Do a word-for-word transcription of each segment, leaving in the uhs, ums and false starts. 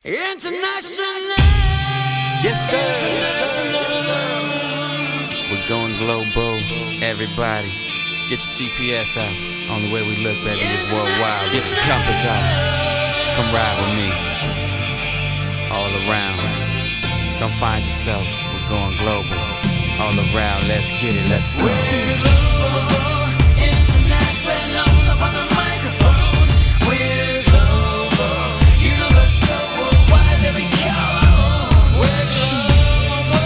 International. Yes, sir. Yes, sir. We're going global. Everybody, get your G P S out. Only way we look, baby, is worldwide. Get your compass out. Come ride with me. All around. Come find yourself. We're going global. All around. Let's get it. Let's go. We're global. International. Up on the microphone. We're global. Universal. Worldwide. There we go. We're global.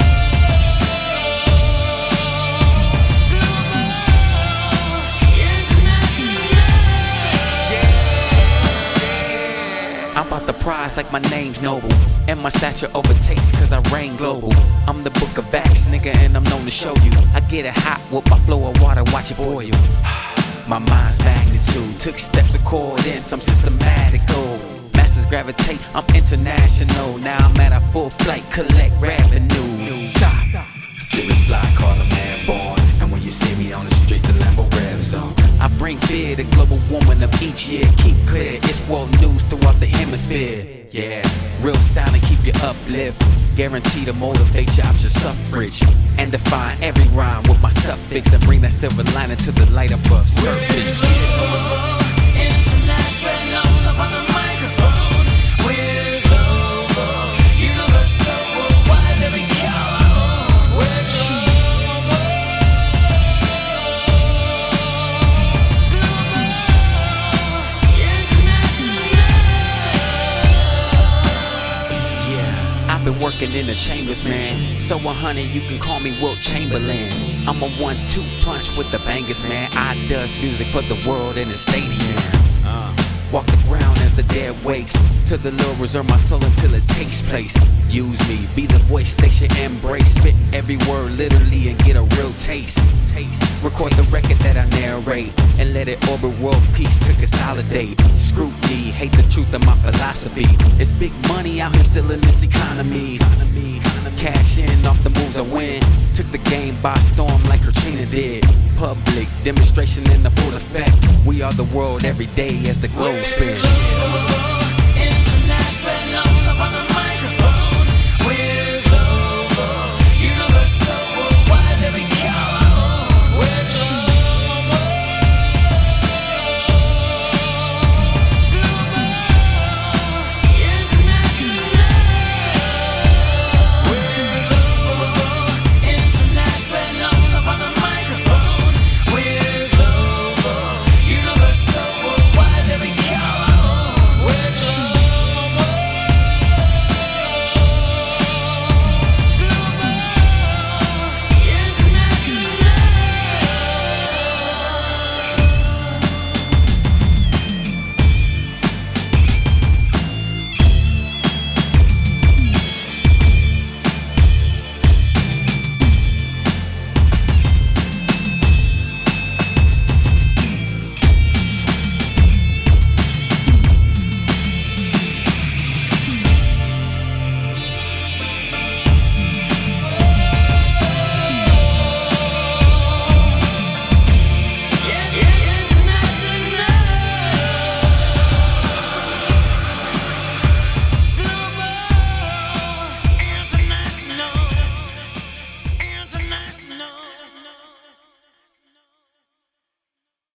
Global. International. I'm about the prize like my name's Noble. And my stature overtakes cause I reign global. I'm the book of Acts, nigga, and I'm known to show you. I get it hot with my flow of water, watch it boil. My mind's magnitude, took steps according, some systematical. Masters gravitate, I'm international. Now I'm at a full flight, collect revenue. Stop. Serious fly, call a man born. And when you see me on the streets, the Lambo revs on. I bring fear, the global woman of each year. Keep clear, it's world news throughout the hemisphere. Yeah, real sound and keep you uplift. Guaranteed to motivate you out your suffrage. And define every rhyme with my suffix. And bring that silver lining to the light above surface. International, up on the microphone. We're global, universal, worldwide, there we go. We're global, global, international. Yeah, I've been working in the chambers, man. So one hundred, you can call me Wilt Chamberlain. I'm a one two punch with the bangers, man. I does music for the world in the stadiums. Uh. Walk the ground as the dead wakes. To the Lord reserve my soul until it takes place. Use me, be the voice they should embrace. Spit every word literally and get a real taste. Taste. Record the record that I narrate and let it orbit world peace to consolidate. Scrutiny, hate the truth of my philosophy. It's big money out here still in this economy. Cash in off the moves I win. Took the game by storm like Katrina did. Public demonstration in the full effect. We are the world every day as the globe spins.